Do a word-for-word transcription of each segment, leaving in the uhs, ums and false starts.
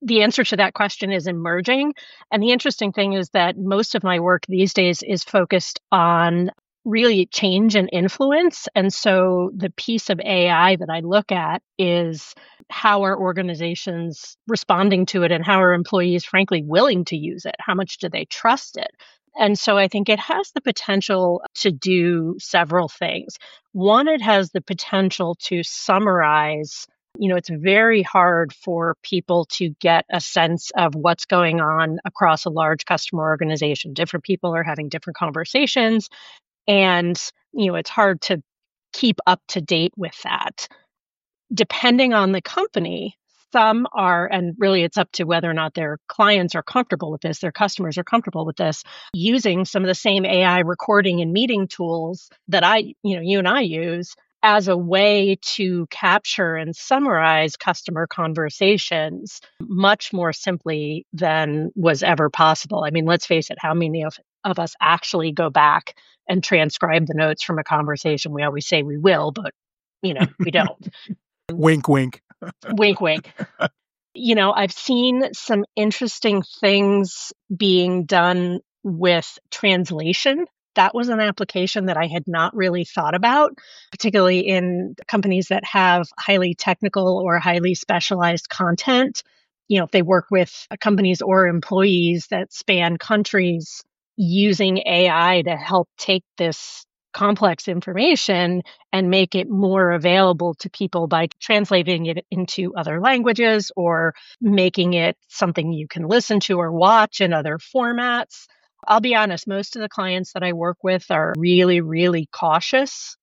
The answer to that question is emerging. And the interesting thing is that most of my work these days is focused on really change and influence. And so the piece of A I that I look at is how are organizations responding to it and how are employees, frankly, willing to use it? How much do they trust it? And so I think it has the potential to do several things. One, it has the potential to summarize. You know, it's very hard for people to get a sense of what's going on across a large customer organization. Different people are having different conversations, and, you know, it's hard to keep up to date with that. Depending on the company, some are, and really it's up to whether or not their clients are comfortable with this, their customers are comfortable with this, using some of the same A I recording and meeting tools that I, you know, you and I use as a way to capture and summarize customer conversations much more simply than was ever possible. I mean, let's face it, how many of, of us actually go back and transcribe the notes from a conversation? We always say we will, but, you know, we don't. Wink, wink. Wink, wink. You know, I've seen some interesting things being done with translation. That was an application that I had not really thought about, particularly in companies that have highly technical or highly specialized content. You know, if they work with companies or employees that span countries, using A I to help take this complex information and make it more available to people by translating it into other languages or making it something you can listen to or watch in other formats. I'll be honest, most of the clients that I work with are really, really cautious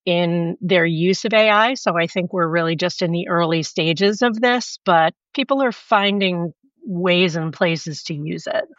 in their use of A I. So I think we're really just in the early stages of this, but people are finding ways and places to use it.